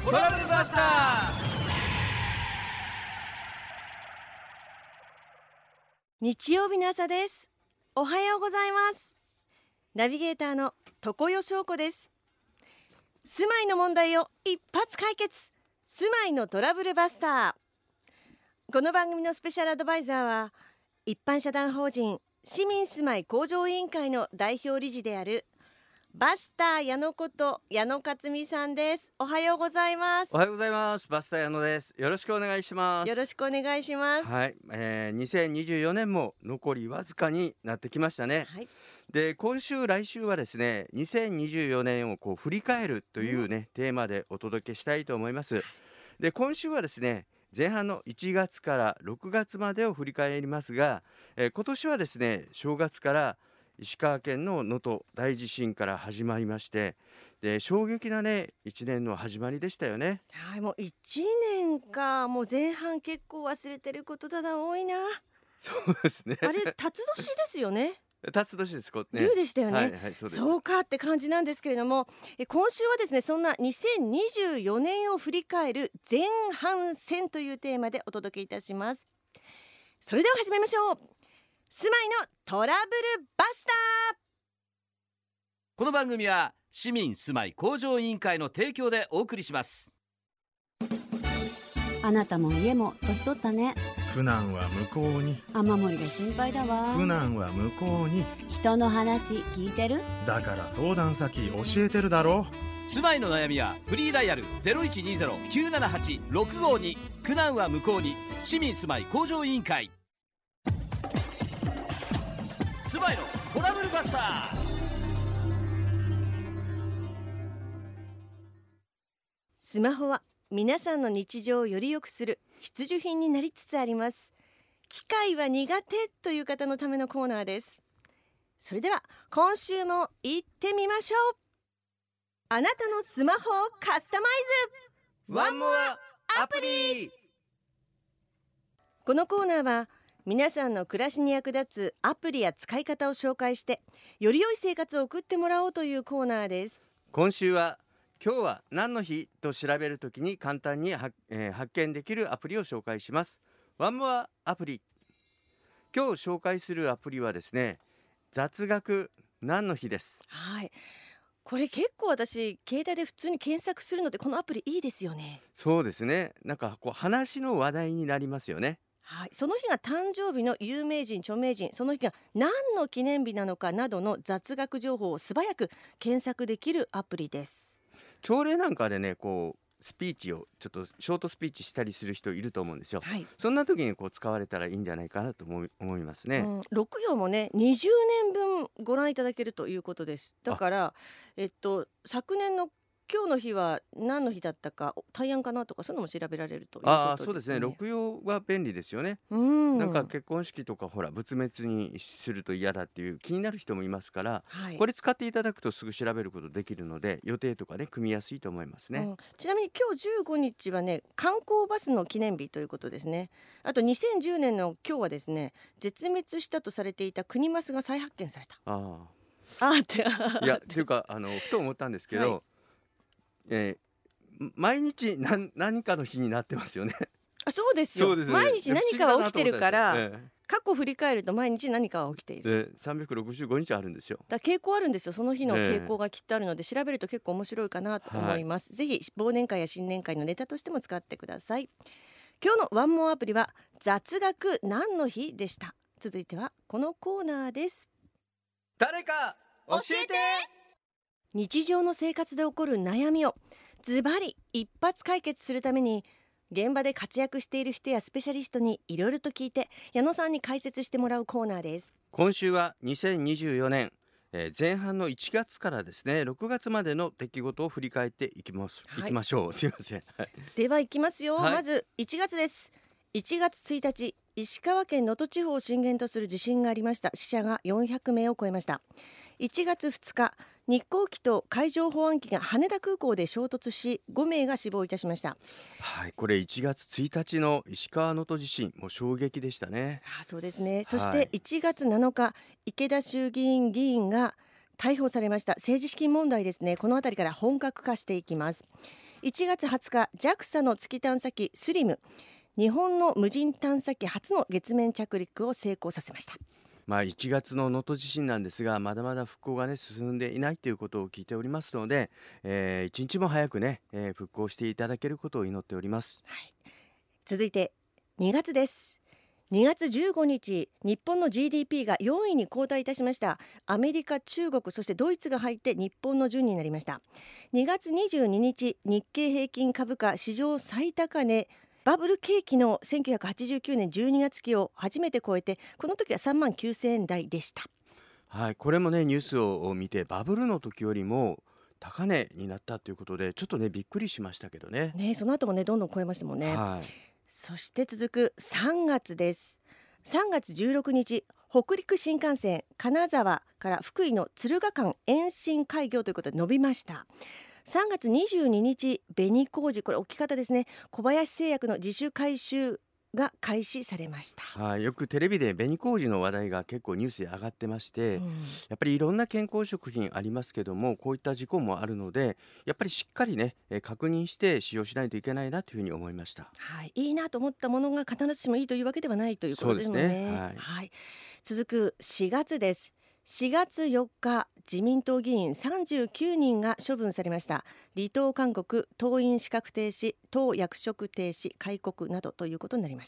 トラブルバスター。 日曜日の朝です。おはようございます。ナビゲーターの常世翔子です。住まいの問題を一発解決、住まいのトラブルバスター。この番組のスペシャルアドバイザーは、一般社団法人市民住まい向上委員会の代表理事であるバスター矢野こと矢野克美さんです。おはようございます。 おはようございます。バスター矢野です。よろしくお願いします。 よろしくお願いします。 はい、2024年も残りわずかになってきましたね。 はい、 で、今週来週はですね、2024年を振り返るというね、テーマでお届けしたいと思います。で、今週はですね、前半の1月から6月までを振り返りますが、今年はですね、正月から石川県の能登大地震から始まりまして、で衝撃なね1年の始まりでしたよね。 はい、もう1年か。もう前半結構忘れてることだ多いな。 そうですね。 あれ辰年ですよね。 辰年ですね。 龍でしたよね。 はいはい、そうです。 そうかって感じなんですけれども、今週はですね、そんな2024年を振り返る前半戦というテーマでお届けいたします。それでは始めましょう。住まいのトラブルバスター。 この番組は市民住まい向上委員会の提供でお送りします。 あなたも家も年取ったね。 苦難は向こうに。 雨漏りが心配だわ。 苦難は向こうに。 人の話聞いてる？ だから相談先教えてるだろう。住まいの悩みはフリーダイヤル 0120-978-652。苦難は向こうに。市民住まい向上委員会。住まいのトラブルバスター。 スマホは皆さんの日常をより良くする必需品になりつつあります。機械は苦手という方のためのコーナーです。それでは今週も行ってみましょう。あなたのスマホをカスタマイズワンモアアプリ。 このコーナーは皆さんの暮らしに役立つアプリや使い方を紹介して、より良い生活を送ってもらおうというコーナーです。 今週は今日は何の日と調べるときに簡単に発見できるアプリを紹介します。ワンモアアプリ。今日紹介するアプリはですね、雑学何の日です。 はい、これ結構私携帯で普通に検索するので、このアプリいいですよね。 そうですね。なんか話の話題になりますよね。 はい、その日が誕生日の有名人著名人、その日が何の記念日なのかなどの雑学情報を素早く検索できるアプリです。 朝礼なんかでね、スピーチをちょっとショートスピーチしたりする人いると思うんですよ。 はい、 そんな時に使われたらいいんじゃないかなと思いますね。 6行もね20年分ご覧いただけるということです。だから昨年の今日の日は何の日だったか、大安かなとか、そういうのも調べられるということですね。 そうですね。六曜は便利ですよね。なんか結婚式とか仏滅にすると嫌だっていう気になる人もいますから、 はい、 これ使っていただくとすぐ調べることできるので、予定とかね組みやすいと思いますね。 ちなみに今日15日はね、観光バスの記念日ということですね。あと2010年の今日はですね、絶滅したとされていたクニマスが再発見された。っていやっていうかふと思ったんですけど、はい、毎日何かの日になってますよね。 そうですよ。毎日何かが起きてるから、過去振り返ると毎日何かが起きている。 365日あるんですよ。 傾向あるんですよ。その日の傾向がきっとあるので、調べると結構面白いかなと思います。ぜひ忘年会や新年会のネタとしても使ってください。今日のワンモアアプリは雑学何の日でした。続いてはこのコーナーです。 誰か教えて。 日常の生活で起こる悩みをズバリ一発解決するために、現場で活躍している人やスペシャリストにいろいろと聞いて、矢野さんに解説してもらうコーナーです。 今週は2024年、前半の1月からですね6月までの出来事を振り返っていきましょう。すいません。 では行きますよ。 はい、 まず1月です。1月1日、石川県能登地方を震源とする地震がありました。死者が400名を超えました。1月2日、日航機と海上保安機が羽田空港で衝突し、5名が死亡いたしました。 はい、これ1月1日の石川能登地震、もう衝撃でしたね。 そうですね。そして1月7日、池田衆議院議員が逮捕されました。政治資金問題ですね。このあたりから本格化していきます。 1月20日 JAXA の月探査機スリム、日本の無人探査機初の月面着陸を成功させました。 1月の能登地震なんですが、まだまだ復興がね進んでいないということを聞いておりますので、一日も早くね、復興していただけることを祈っております。 はい、続いて2月です。2月15日、日本の GDP が4位に後退いたしました。アメリカ、中国、そしてドイツが入って日本の順になりました。2月22日、日経平均株価史上最高値、バブル景気の1989年12月期を初めて超えて、この時は3万9000円台でした。 はい、これもねニュースを見て、バブルの時よりも高値になったということで、ちょっとねびっくりしましたけどね。 その後もねどんどん超えましたもんね。 はい、 そして続く3月です。3月16日、北陸新幹線金沢から福井の敦賀間延伸開業ということで伸びました。3月22日、紅麹、これ大きかったですね。小林製薬の自主回収が開始されました。 はい、よくテレビで紅麹の話題が結構ニュースで上がってまして、やっぱりいろんな健康食品ありますけども、こういった事故もあるので、やっぱりしっかりね確認して使用しないといけないなというふうに思いました。 はい、いいなと思ったものが必ずしもいいというわけではないということですもんね。 そうですね。 はい、続く4月です。4月4日、自民党議員39人が処分されました。離党勧告、党員資格停止、党役職停止、戒告などということになりました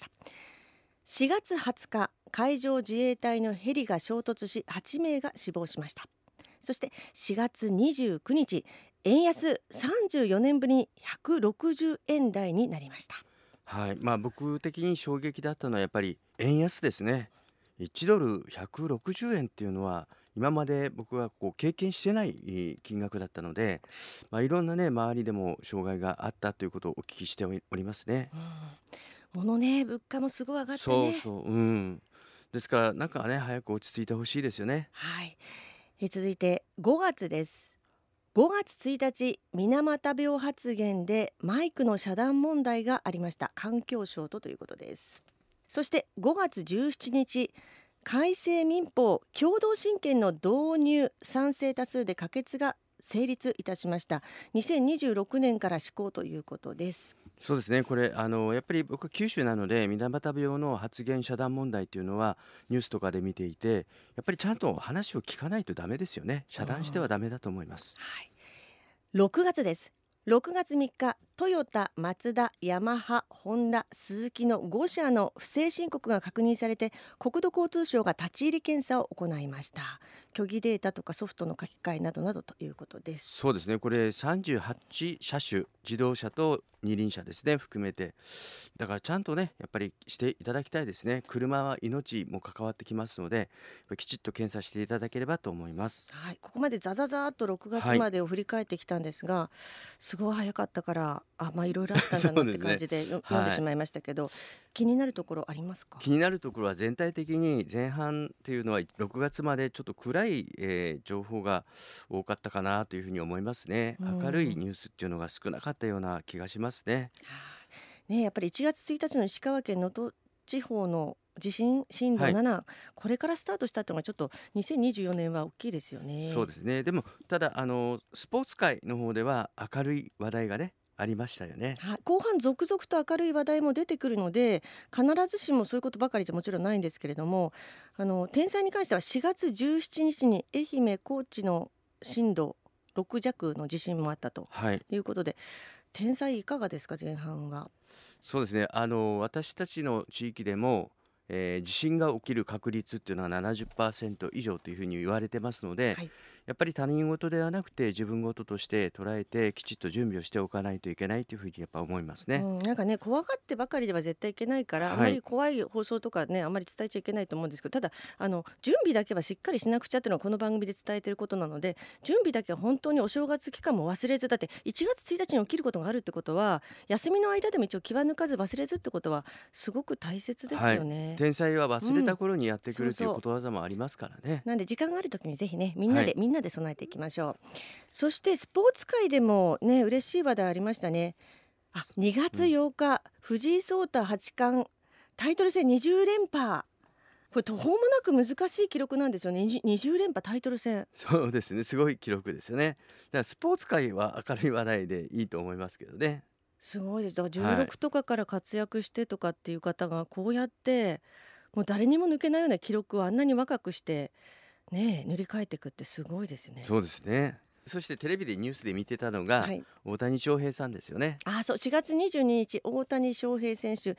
。4月20日、海上自衛隊のヘリが衝突し8名が死亡しました。そして4月29日、円安34年ぶりに160円台になりました。 はい、僕的に衝撃だったのはやっぱり円安ですね。1ドル160円っていうのは今まで僕が経験してない金額だったので、いろんなね周りでも障害があったということをお聞きしておりますね。 物ね、物価もすごい上がってね。 ですからなんかね早く落ち着いてほしいですよね。 はい、続いて5月です。5月1日、水俣病発言でマイクの遮断問題がありました。環境省ということです。そして5月17日、改正民法共同親権の導入賛成多数で可決が成立いたしました。2026年から施行ということです。 そうですね、これやっぱり僕は九州なので、水俣病の発言遮断問題というのはニュースとかで見ていて、やっぱりちゃんと話を聞かないとダメですよね。遮断してはダメだと思います。 はい、6月です。6月3日、トヨタ、マツダ、ヤマハ、ホンダ、スズキの5社の不正申告が確認されて、国土交通省が立ち入り検査を行いました。虚偽データとかソフトの書き換えなどなどということです。 そうですね、これ38車種、自動車と二輪車ですね含めて、だからちゃんとねやっぱりしていただきたいですね。車は命も関わってきますので、きちっと検査していただければと思います。 はい、ここまでザザザーっと6月までを振り返ってきたんですが、すごい早かったからいろいろあったんだなって感じで読んでしまいましたけど、気になるところありますか？ 気になるところは全体的に前半っていうのは6月までちょっと暗い、情報が多かったかなというふうに思いますね。明るいニュースっていうのが少なかったような気がしますね。 やっぱり1月1日の石川県能登地方の地震震度7、これからスタートしたというのがちょっと2024年は大きいですよね。 そうですね。でもただスポーツ界の方では明るい話題がねありましたよね。 後半続々と明るい話題も出てくるので、必ずしもそういうことばかりじゃもちろんないんですけれども、天災に関しては4月17日に愛媛高知の震度6弱の地震もあったということで、天災いかがですか？前半は。 そうですね、私たちの地域でも、地震が起きる確率っていうのは 70% 以上というふうに言われてますので、やっぱり他人事ではなくて自分事として捉えてきちっと準備をしておかないといけないというふうにやっぱ思いますね。 なんかね、怖がってばかりでは絶対いけないから、あまり怖い放送とかねあまり伝えちゃいけないと思うんですけど、ただ準備だけはしっかりしなくちゃっていうのはこの番組で伝えていることなので、準備だけは本当にお正月期間も忘れず、だって1月1日に起きることがあるってことは、休みの間でも一応気は抜かず忘れずってことはすごく大切ですよね。 天災は忘れた頃にやってくるということわざもありますからね。 なんで時間がある時にぜひねみんなで備えていきましょう。そしてスポーツ界でもね嬉しい話題ありましたね。2月8日、藤井聡太八冠タイトル戦20連覇これ途方もなく難しい記録なんですよね。20連覇タイトル戦。 そうですね、すごい記録ですよね。だからスポーツ界は明るい話題でいいと思いますけどね。 すごいです。だからはい 16とかから活躍してとかっていう方がこうやってもう誰にも抜けないような記録をあんなに若くしてね塗り替えていくってすごいですよね。 そうですね。そしてテレビでニュースで見てたのが、 はい。 大谷翔平さんですよね。 そう4月22日大谷翔平選手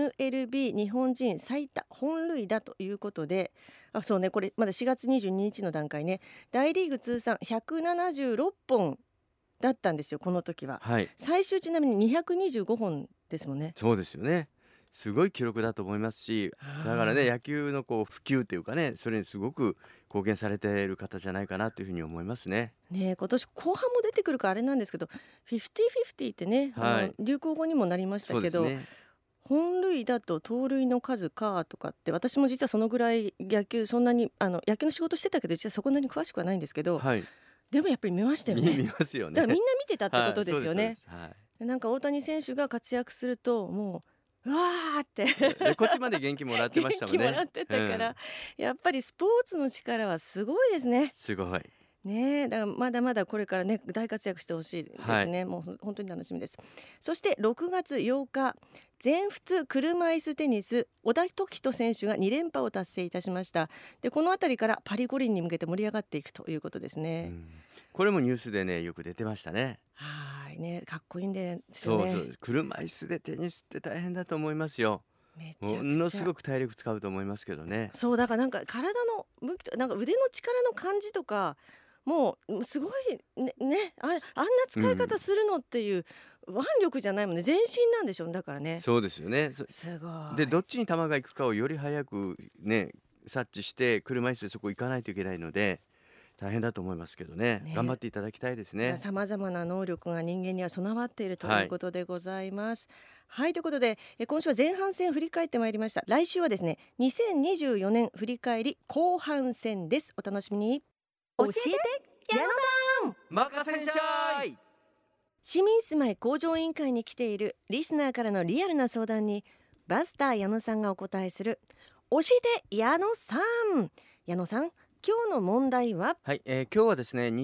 MLB 日本人最多本塁打ということで、そうね、これまだ4月22日の段階ね、大リーグ通算176本だったんですよこの時は。 はい、 最終ちなみに225本ですもんね。 そうですよね。すごい記録だと思いますし、だからね、野球のこう普及というかね、それにすごく貢献されている方じゃないかなというふうに思いますね。 ねえ、今年後半も出てくるからあれなんですけど、50-50ってね、 はい、 流行語にもなりましたけど、 そうですね。 本塁打と盗塁の数かとかって、私も実はそのぐらい野球そんなに野球の仕事してたけど実はそこなに詳しくはないんですけど、 はい、 でもやっぱり見ましたよ見ね。 ますよね。 だからみんな見てたってはい、 ことですよね。 そうですそうです。はい。 でなんか大谷選手が活躍するともううわーってでこっちまで元気もらってましたもんね。 元気もらってたから、やっぱりスポーツの力はすごいですね。 すごい。 ねえ、だからまだまだこれからね大活躍してほしいですね、もう本当に楽しみです。そして6月8日全仏車椅子テニス小田凱人選手が2連覇を達成いたしました。でこのあたりからパリ五輪に向けて盛り上がっていくということですね。 これもニュースでねよく出てましたね。 はいね、かっこいいんですよね。 そうそう、車椅子でテニスって大変だと思いますよ。 めちゃくちゃものすごく体力使うと思いますけどね。 そうだからなんか体の向きとなんか腕の力の感じとかもうすごいねあんな使い方するのっていう腕力じゃないもんね、全身なんでしょ。だからねそうですよね。 すごい。 でどっちに球が行くかをより早くね察知して車椅子でそこ行かないといけないので大変だと思いますけどね。 ね、 頑張っていただきたいですね。 さまざまな能力が人間には備わっているとはいいうことでございます。はい、ということで今週は前半戦振り返ってまいりました。来週はですね2024年振り返り後半戦です。お楽しみに。教えて矢野さん。 任せんしゃい。 市民住まい向上委員会に来ているリスナーからのリアルな相談にバスター矢野さんがお答えする教えて矢野さん。矢野さん、今日の問題は。 はい、今日はですね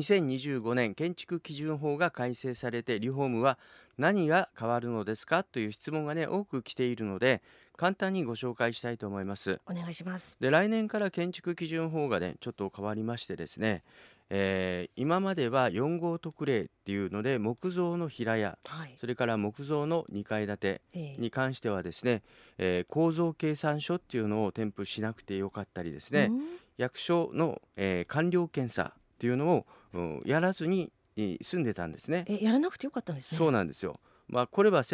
2025年建築基準法が改正されてリフォームは何が変わるのですかという質問がね多く来ているので簡単にご紹介したいと思います。 お願いします。 で来年から建築基準法がねちょっと変わりましてですね、今までは4号特例っていうので木造の平屋はい、 それから木造の2階建てに関してはですね、構造計算書っていうのを添付しなくてよかったりですね、役所の、完了検査っていうのをやらずに済んでたんですね。 やらなくてよかったんですね。 そうなんですよ。これは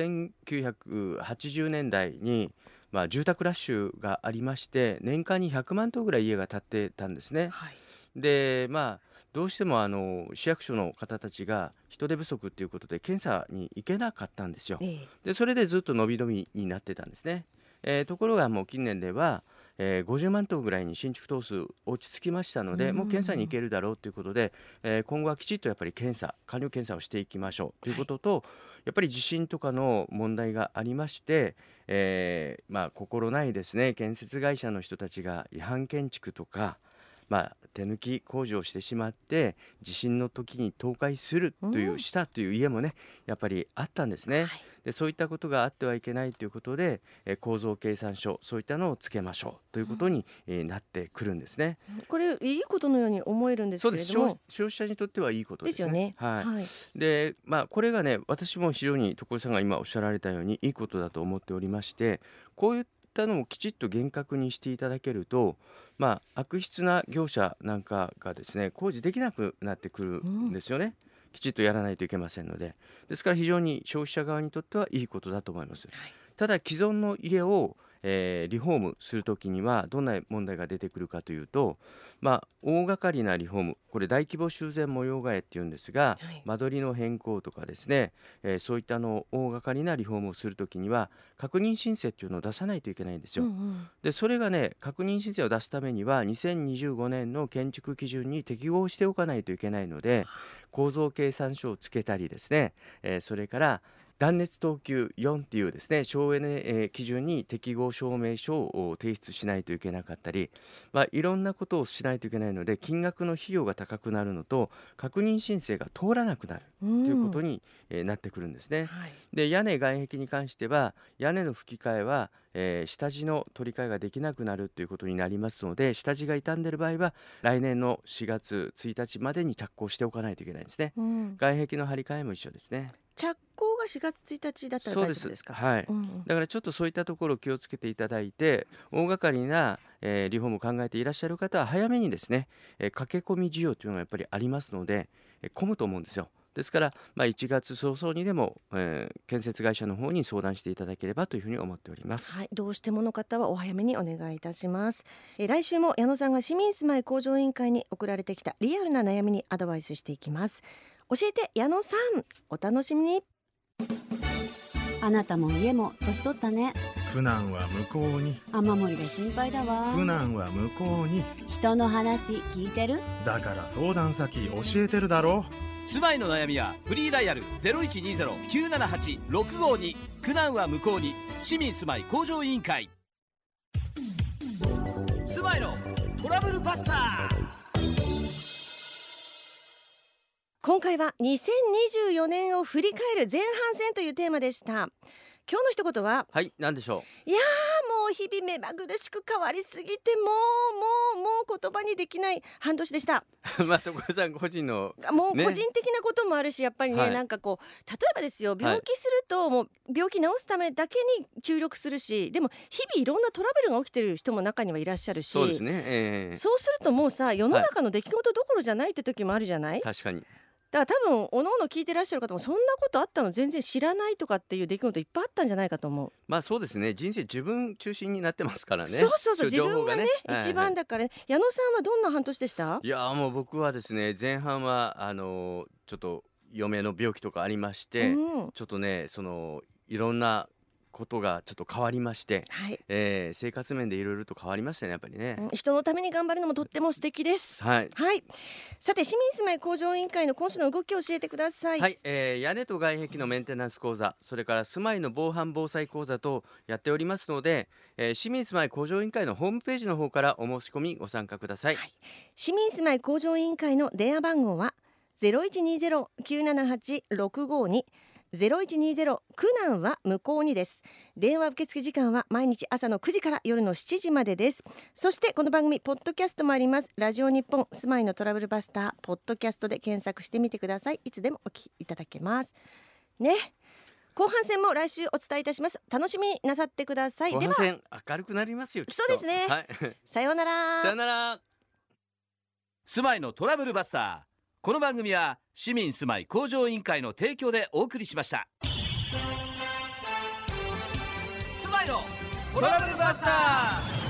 1980年代に、住宅ラッシュがありまして年間に100万棟ぐらい家が建ってたんですね。 はい、 でどうしても市役所の方たちが人手不足っていうことで検査に行けなかったんですよ。でそれでずっと伸び伸びになってたんですね。ところがもう近年では50万棟ぐらいに新築棟数落ち着きましたのでもう検査に行けるだろうということで、今後はきちっとやっぱり完了検査をしていきましょうということと、やっぱり地震とかの問題がありまして、心ないですね建設会社の人たちが違反建築とか、手抜き工事をしてしまって地震の時に倒壊するという、したという家もねやっぱりあったんですね。でそういったことがあってはいけないということで、構造計算書そういったのをつけましょうということに、なってくるんですね。 これいいことのように思えるんですそうです。 けれども。 消費者にとってはいいことですね。 ですよね。 はいでこれがね私も非常に所さんが今おっしゃられたようにいいことだと思っておりまして、こういったのをきちっと厳格にしていただけると、悪質な業者なんかがですね工事できなくなってくるんですよね。きちっとやらないといけませんので、ですから非常に消費者側にとってはいいことだと思います。ただ既存の家をリフォームするときにはどんな問題が出てくるかというと、大掛かりなリフォーム、これ大規模修繕模様替えっていうんですが、間取りの変更とかですね、そういった大掛かりなリフォームをするときには確認申請っていうのを出さないといけないんですよ。でそれがね確認申請を出すためには2025年の建築基準に適合しておかないといけないので、 構造計算書をつけたりですね、それから断熱等級4っていうですね省エネ、基準に適合証明書を提出しないといけなかったり、いろんなことをしないといけないので金額の費用が高くなるのと確認申請が通らなくなるということに、なってくるんですね。 はい。 で屋根外壁に関しては屋根の吹き替えは、下地の取り替えができなくなるということになりますので、下地が傷んでいる場合は来年の4月1日までに着工しておかないといけないんですね。外壁の張り替えも一緒ですね。 着工が4月1日だったらそうです大丈夫ですか？ はい、だからちょっとそういったところを気をつけていただいて、大掛かりな、リフォームを考えていらっしゃる方は早めにですね、駆け込み需要というのがやっぱりありますので、混むと思うんですよ。ですから、1月早々にでも、建設会社の方に相談していただければというふうに思っております。 はい、どうしてもの方はお早めにお願いいたします。来週も矢野さんが市民住まい向上委員会に送られてきたリアルな悩みにアドバイスしていきます。教えて矢野さん、お楽しみに。 あなたも家も年取ったね。 苦難は向こうに。 雨漏りで心配だわ。 苦難は向こうに。 人の話聞いてる？ だから相談先教えてるだろう。 住まいの悩みはフリーダイヤル 0120-978-652 苦難は向こうに市民住まい向上委員会。住まいのトラブルバスター。 今回は2024年を振り返る前半戦というテーマでした。今日の一言は、 はい、何でしょもう日々目まぐるしく変わりすぎてもう言葉にできない半年でした。 う所さん個人のもう個人的なこともあるし、やっぱりね、 はいなんかこう例えばですよ、病気するともう病気治すためだけに注力するし、でも日々いろんなトラブルが起きてる人も中にはいらっしゃるし、 そうですね、 そうするともうさ、世の中の出来事どころじゃないって時もあるじゃない。 確かにだから多分おのおの聞いてらっしゃる方もそんなことあったの全然知らないとかっていう出来事いっぱいあったんじゃないかと思う。 そうですね、人生自分中心になってますからね。 そう自情報分がね、一番だからね。矢野さんはどんな半年でした？ いやもう僕はですね、前半はちょっと嫁の病気とかありまして、ちょっとねいろんなことがちょっと変わりまして、 はい、 生活面でいろいろと変わりましたね、やっぱりね。 人のために頑張るのもとっても素敵です。 はい、 さて市民住まい向上委員会の今週の動きを教えてください。 はい、屋根と外壁のメンテナンス講座、それから住まいの防犯防災講座とやっておりますので、市民住まい向上委員会のホームページの方からお申し込みご参加ください。 市民住まい向上委員会の電話番号は 0120-978-6520120 苦難は向こうにです。電話受付時間は毎日朝の9時から夜の7時までです。そしてこの番組ポッドキャストもあります。ラジオ日本住まいのトラブルバスターポッドキャストで検索してみてください。いつでもお聞きいただけますね。後半戦も来週お伝えいたします。楽しみになさってください。 後半戦明るくなりますよ、きっと。 そうですね、 はい、 さようなら。 さようなら。 住まいのトラブルバスター。この番組は市民住まい向上委員会の提供でお送りしました。住まいのトラブルバスター。